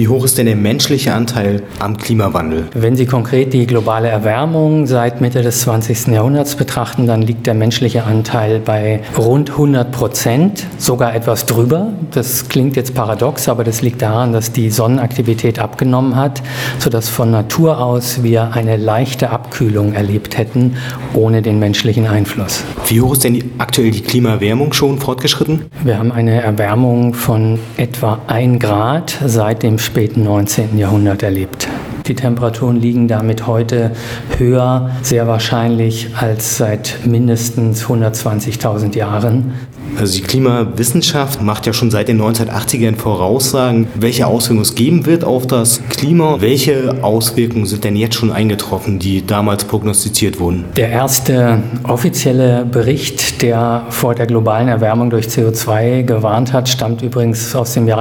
Wie hoch ist denn der menschliche Anteil am Klimawandel? Wenn Sie konkret die globale Erwärmung seit Mitte des 20. Jahrhunderts betrachten, dann liegt der menschliche Anteil bei rund 100%, sogar etwas drüber. Das klingt jetzt paradox, aber das liegt daran, dass die Sonnenaktivität abgenommen hat, sodass von Natur aus wir eine leichte Abkühlung erlebt hätten, ohne den menschlichen Einfluss. Wie hoch ist denn aktuell die Klimaerwärmung schon fortgeschritten? Wir haben eine Erwärmung von etwa 1 Grad seit dem späten 19. Jahrhundert erlebt. Die Temperaturen liegen damit heute höher, sehr wahrscheinlich als seit mindestens 120.000 Jahren. Also die Klimawissenschaft macht ja schon seit den 1980ern Voraussagen, welche Auswirkungen es geben wird auf das Klima. Welche Auswirkungen sind denn jetzt schon eingetroffen, die damals prognostiziert wurden? Der erste offizielle Bericht, der vor der globalen Erwärmung durch CO2 gewarnt hat, stammt übrigens aus dem Jahr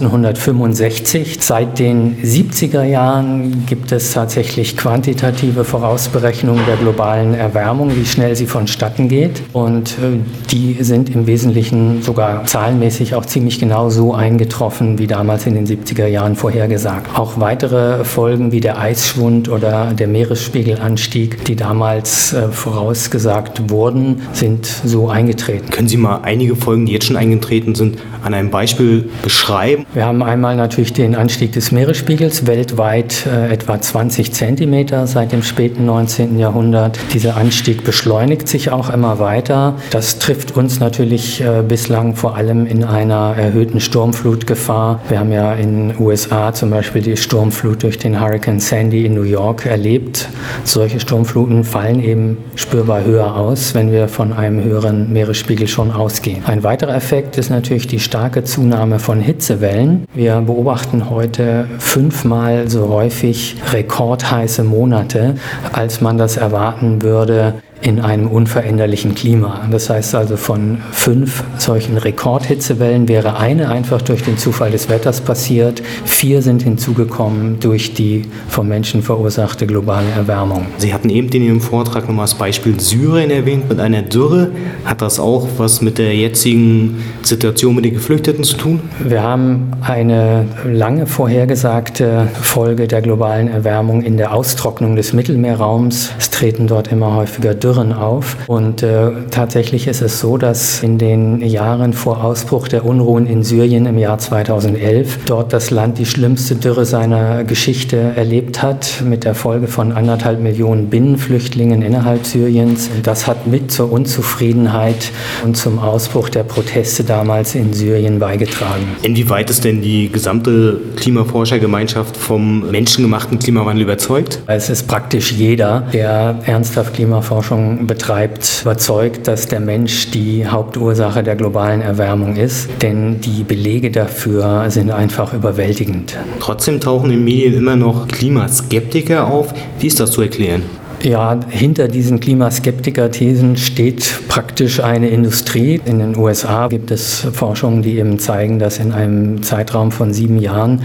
1965. Seit den 70er Jahren gibt es tatsächlich quantitative Vorausberechnungen der globalen Erwärmung, wie schnell sie vonstatten geht. Und die sind im Wesentlichen sogar zahlenmäßig auch ziemlich genau so eingetroffen, wie damals in den 70er Jahren vorhergesagt. Auch weitere Folgen wie der Eisschwund oder der Meeresspiegelanstieg, die damals vorausgesagt wurden, sind so eingetreten. Können Sie mal einige Folgen, die jetzt schon eingetreten sind, an einem Beispiel beschreiben? Wir haben einmal natürlich den Anstieg des Meeresspiegels, weltweit etwa 20 Zentimeter seit dem späten 19. Jahrhundert. Dieser Anstieg beschleunigt sich auch immer weiter. Das trifft uns natürlich bislang vor allem in einer erhöhten Sturmflutgefahr. Wir haben ja in den USA zum Beispiel die Sturmflut durch den Hurricane Sandy in New York erlebt. Solche Sturmfluten fallen eben spürbar höher aus, wenn wir von einem höheren Meeresspiegel schon ausgehen. Ein weiterer Effekt ist natürlich die starke Zunahme von Hitzewellen. Wir beobachten heute 5-mal so häufig rekordheiße Monate, als man das erwarten würde in einem unveränderlichen Klima. Das heißt also, von 5 solchen Rekordhitzewellen wäre eine einfach durch den Zufall des Wetters passiert. 4 sind hinzugekommen durch die vom Menschen verursachte globale Erwärmung. Sie hatten eben in Ihrem Vortrag nochmal das Beispiel Syrien erwähnt mit einer Dürre. Hat das auch was mit der jetzigen Situation mit den Geflüchteten zu tun? Wir haben eine lange vorhergesagte Folge der globalen Erwärmung in der Austrocknung des Mittelmeerraums. Es treten dort immer häufiger Dürren auf. Und tatsächlich ist es so, dass in den Jahren vor Ausbruch der Unruhen in Syrien im Jahr 2011 dort das Land die schlimmste Dürre seiner Geschichte erlebt hat, mit der Folge von 1,5 Millionen Binnenflüchtlingen innerhalb Syriens. Das hat mit zur Unzufriedenheit und zum Ausbruch der Proteste damals in Syrien beigetragen. Inwieweit ist denn die gesamte Klimaforschergemeinschaft vom menschengemachten Klimawandel überzeugt? Es ist praktisch jeder, der ernsthaft Klimaforschung betreibt, überzeugt, dass der Mensch die Hauptursache der globalen Erwärmung ist, denn die Belege dafür sind einfach überwältigend. Trotzdem tauchen in den Medien immer noch Klimaskeptiker auf. Wie ist das zu erklären? Ja, hinter diesen Klimaskeptiker-Thesen steht praktisch eine Industrie. In den USA gibt es Forschungen, die eben zeigen, dass in einem Zeitraum von 7 Jahren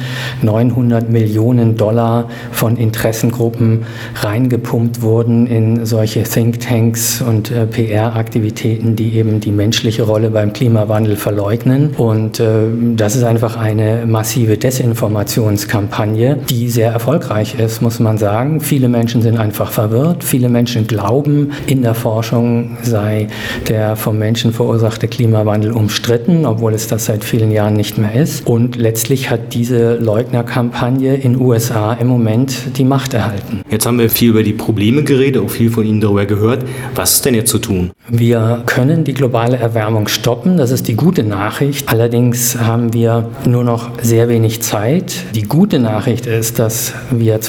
900 Millionen Dollar von Interessengruppen reingepumpt wurden in solche Thinktanks und PR-Aktivitäten, die eben die menschliche Rolle beim Klimawandel verleugnen. Und das ist einfach eine massive Desinformationskampagne, die sehr erfolgreich ist, muss man sagen. Viele Menschen sind einfach verwirrt. Viele Menschen glauben, in der Forschung sei der vom Menschen verursachte Klimawandel umstritten, obwohl es das seit vielen Jahren nicht mehr ist. Und letztlich hat diese Leugnerkampagne in den USA im Moment die Macht erhalten. Jetzt haben wir viel über die Probleme geredet, auch viel von Ihnen darüber gehört. Was ist denn jetzt zu tun? Wir können die globale Erwärmung stoppen, das ist die gute Nachricht. Allerdings haben wir nur noch sehr wenig Zeit. Die gute Nachricht ist, dass wir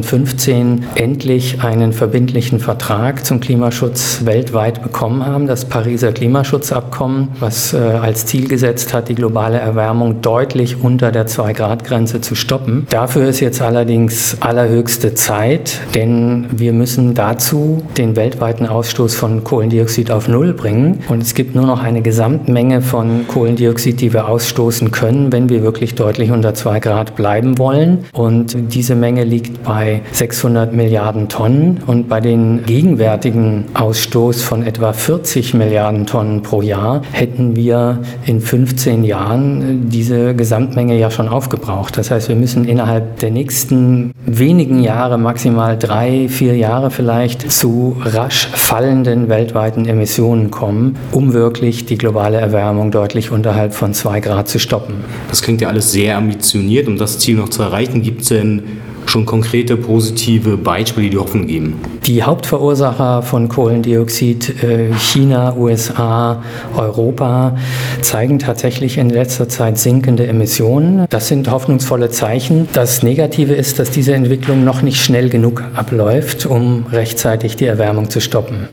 2015 endlich einen verbindlichen Vertrag zum Klimaschutz weltweit bekommen haben, das Pariser Klimaschutzabkommen, was als Ziel gesetzt hat, die globale Erwärmung deutlich unter der 2-Grad-Grenze zu stoppen. Dafür ist jetzt allerdings allerhöchste Zeit, denn wir müssen dazu den weltweiten Ausstoß von Kohlendioxid auf Null bringen. Und es gibt nur noch eine Gesamtmenge von Kohlendioxid, die wir ausstoßen können, wenn wir wirklich deutlich unter 2 Grad bleiben wollen. Und diese Menge liegt bei 600 Milliarden Tonnen. Und bei den gegenwärtigen Ausstoß von etwa 40 Milliarden Tonnen pro Jahr hätten wir in 15 Jahren diese Gesamtmenge ja schon aufgebraucht. Das heißt, wir müssen innerhalb der nächsten wenigen Jahre, maximal 3-4 Jahre vielleicht, zu rasch fallenden weltweiten Emissionen kommen, um wirklich die globale Erwärmung deutlich unterhalb von 2 Grad zu stoppen. Das klingt ja alles sehr ambitioniert. Um das Ziel noch zu erreichen, gibt es denn schon konkrete positive Beispiele, die Hoffnung geben? Die Hauptverursacher von Kohlendioxid, China, USA, Europa, zeigen tatsächlich in letzter Zeit sinkende Emissionen. Das sind hoffnungsvolle Zeichen. Das Negative ist, dass diese Entwicklung noch nicht schnell genug abläuft, um rechtzeitig die Erwärmung zu stoppen.